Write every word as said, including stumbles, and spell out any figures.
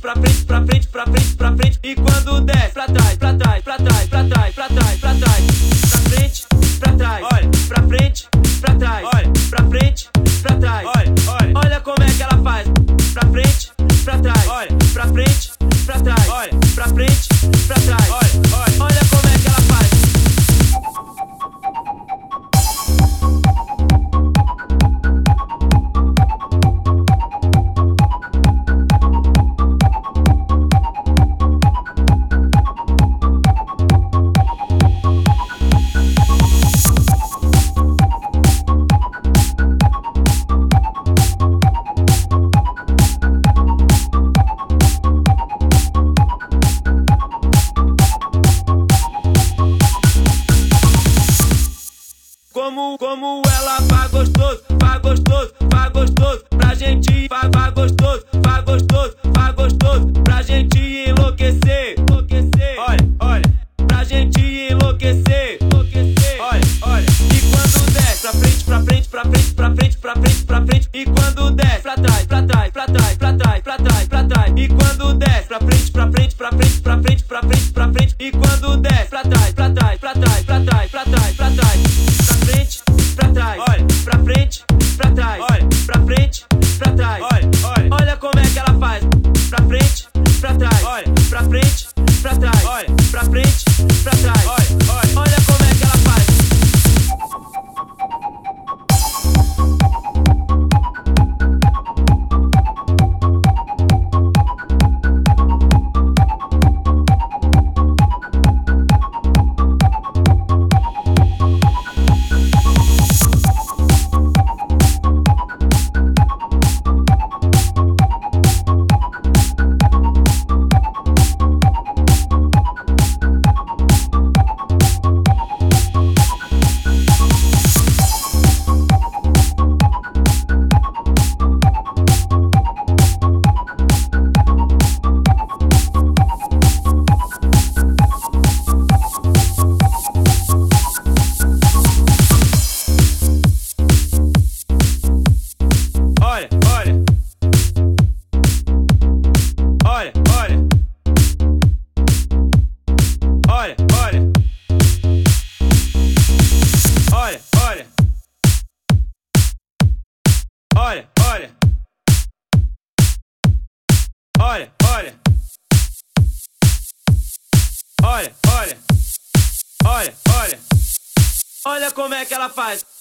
pra frente, pra frente, pra frente, pra frente. E quando desce, pra trás, pra trás, pra trás, pra trás, pra trás, pra trás. Pra frente, pra trás, olha, pra frente, pra trás, olha, pra frente, pra trás, olha, olha, olha como é que ela faz. Pra frente, pra trás, olha, pra frente, pra trás, olha, pra frente, pra trás, olha, olha, olha como é que ela faz. Como, como ela faz gostoso, faz gostoso, faz gostoso pra gente, faz, faz gostoso, faz gostoso, faz gostoso pra gente enlouquecer, enlouquecer, olha, olha, pra gente enlouquecer, enlouquecer, olha, olha. E quando desce, pra frente, pra frente, pra frente, pra frente, pra frente, pra frente. E quando desce, pra trás, pra trás, pra trás, pra trás, pra trás, pra trás. E quando desce, pra frente, pra frente, pra frente, pra frente, pra frente, pra frente. E quando desce, pra trás, pra trás, pra trás, pra trás, pra trás, pra trás. Pra frente, pra trás, olha, pra frente, pra trás, olha, pra frente, pra trás, olha, olha, olha como é que ela faz. Pra frente, pra trás, olha, pra frente, pra trás, olha, pra frente, pra trás, olha, olha, olha como é que ela faz. Olha, olha, olha, olha, olha, olha, olha, olha, olha, olha, olha, olha, olha, olha, olha, olha, olha como é que ela faz.